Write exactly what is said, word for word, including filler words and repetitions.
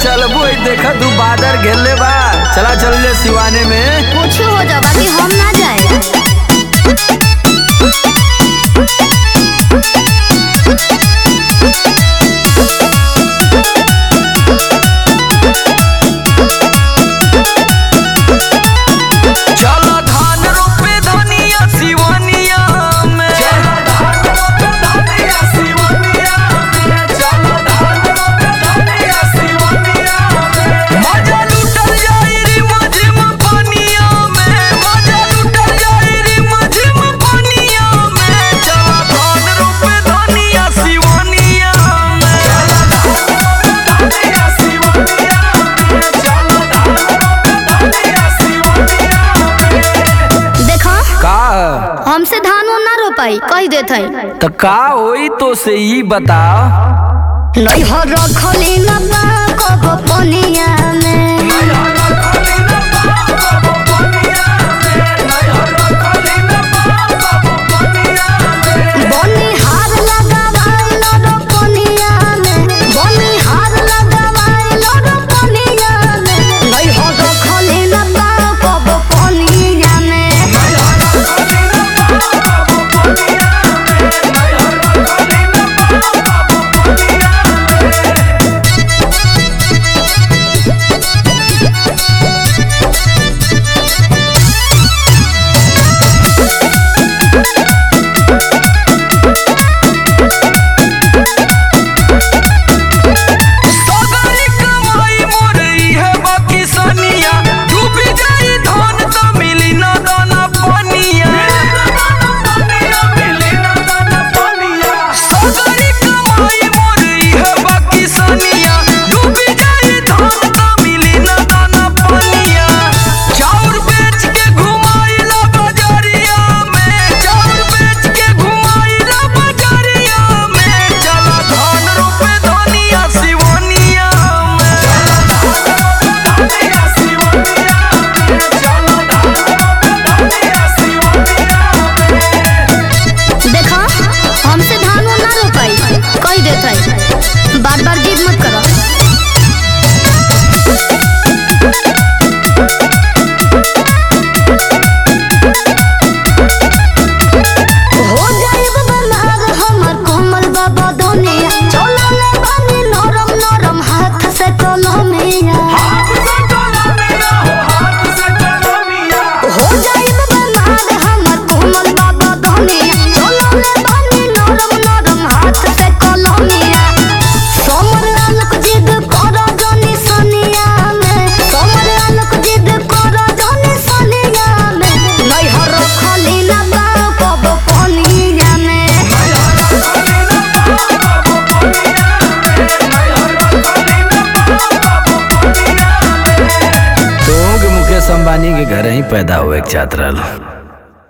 चलबो देखा तू बादर घेरले बा। चला चल ले सिवाने में कुछ हो जा बाकी हम ना जाए। हमसे धान ना रोपाई कह देत है तो का होई तो से ही बता। नहीं हो रखली ना कब पनिया में बनी हार लगावाइल रो पनिया में बनी हार लगावाइल रो पनिया में नहीं हो रखली ना कब पनिया में। बार बार जिद मत करो। हो जाइब बनार हमर कोमल बाबा दुनिया चलो ले बनी नरम नरम हाथ से कलमिया हो जाइब बनार हमर कोमल बाबा दुनिया चलो ले बनी नरम नरम हाथ से कलमिया। अंबानी के घर ही पैदा हुए एक छात्र।